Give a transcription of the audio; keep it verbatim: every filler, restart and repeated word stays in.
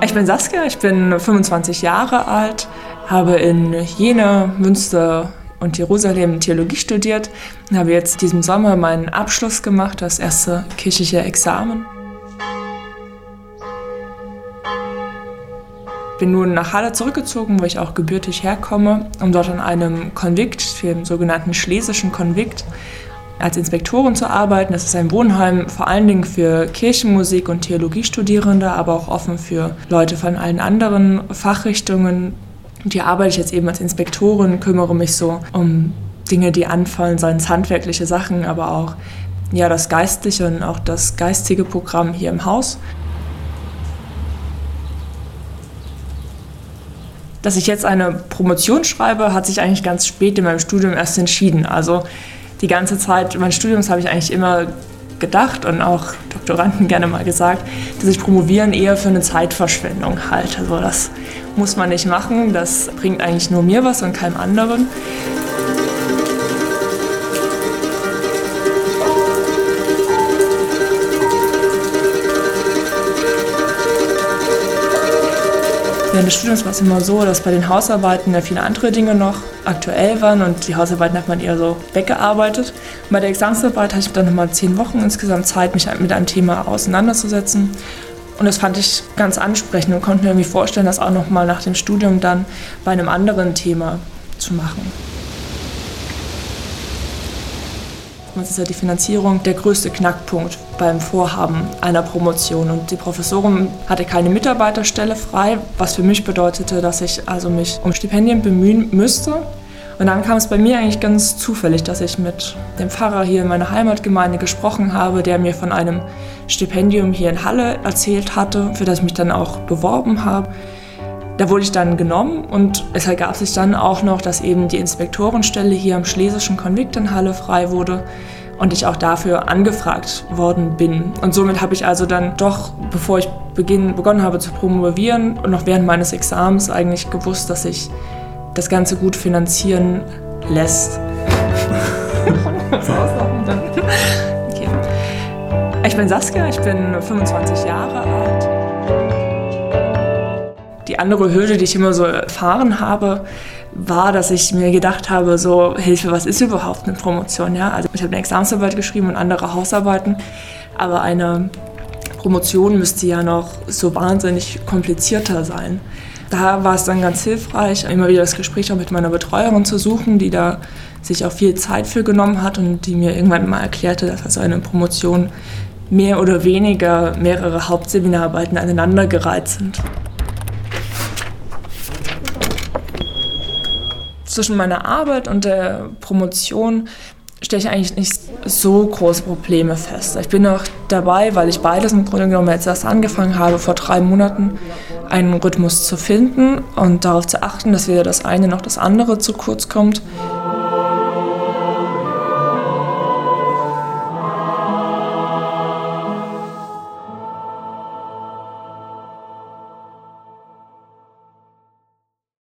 Ich bin Saskia, ich bin fünfundzwanzig Jahre alt, habe in Jena, Münster und Jerusalem Theologie studiert und habe jetzt diesen Sommer meinen Abschluss gemacht, das erste kirchliche Examen. Ich bin nun nach Halle zurückgezogen, wo ich auch gebürtig herkomme, um dort an einem Konvikt, dem sogenannten Schlesischen Konvikt, als Inspektorin zu arbeiten. Das ist ein Wohnheim vor allen Dingen für Kirchenmusik- und Theologiestudierende, aber auch offen für Leute von allen anderen Fachrichtungen. Und hier arbeite ich jetzt eben als Inspektorin, kümmere mich so um Dinge, die anfallen, seien es handwerkliche Sachen, aber auch ja, das geistliche und auch das geistige Programm hier im Haus. Dass ich jetzt eine Promotion schreibe, hat sich eigentlich ganz spät in meinem Studium erst entschieden. Also die ganze Zeit meines Studiums habe ich eigentlich immer gedacht und auch Doktoranden gerne mal gesagt, dass ich Promovieren eher für eine Zeitverschwendung halte. Also das muss man nicht machen, das bringt eigentlich nur mir was und keinem anderen. Während des Studiums war es immer so, dass bei den Hausarbeiten ja viele andere Dinge noch aktuell waren und die Hausarbeiten hat man eher so weggearbeitet. Und bei der Examensarbeit hatte ich dann nochmal zehn Wochen insgesamt Zeit, mich mit einem Thema auseinanderzusetzen. Und das fand ich ganz ansprechend und konnte mir irgendwie vorstellen, das auch nochmal nach dem Studium dann bei einem anderen Thema zu machen. Das ist ja die Finanzierung der größte Knackpunkt beim Vorhaben einer Promotion. Und die Professorin hatte keine Mitarbeiterstelle frei, was für mich bedeutete, dass ich also mich um Stipendien bemühen müsste. Und dann kam es bei mir eigentlich ganz zufällig, dass ich mit dem Pfarrer hier in meiner Heimatgemeinde gesprochen habe, der mir von einem Stipendium hier in Halle erzählt hatte, für das ich mich dann auch beworben habe. Da wurde ich dann genommen und es ergab sich dann auch noch, dass eben die Inspektorenstelle hier am Schlesischen Konvikt in Halle frei wurde und ich auch dafür angefragt worden bin. Und somit habe ich also dann doch, bevor ich beginn, begonnen habe zu promovieren und noch während meines Examens eigentlich gewusst, dass sich das Ganze gut finanzieren lässt. Okay. Ich bin Saskia, ich bin fünfundzwanzig Jahre alt. Die andere Hürde, die ich immer so erfahren habe, war, dass ich mir gedacht habe, so Hilfe, was ist überhaupt eine Promotion? Ja? Also ich habe eine Examensarbeit geschrieben und andere Hausarbeiten, aber eine Promotion müsste ja noch so wahnsinnig komplizierter sein. Da war es dann ganz hilfreich, immer wieder das Gespräch auch mit meiner Betreuerin zu suchen, die da sich auch viel Zeit für genommen hat und die mir irgendwann mal erklärte, dass also eine Promotion mehr oder weniger mehrere Hauptseminararbeiten aneinandergereiht sind. Zwischen meiner Arbeit und der Promotion stelle ich eigentlich nicht so große Probleme fest. Ich bin noch dabei, weil ich beides im Grunde genommen jetzt erst angefangen habe, vor drei Monaten einen Rhythmus zu finden und darauf zu achten, dass weder das eine noch das andere zu kurz kommt.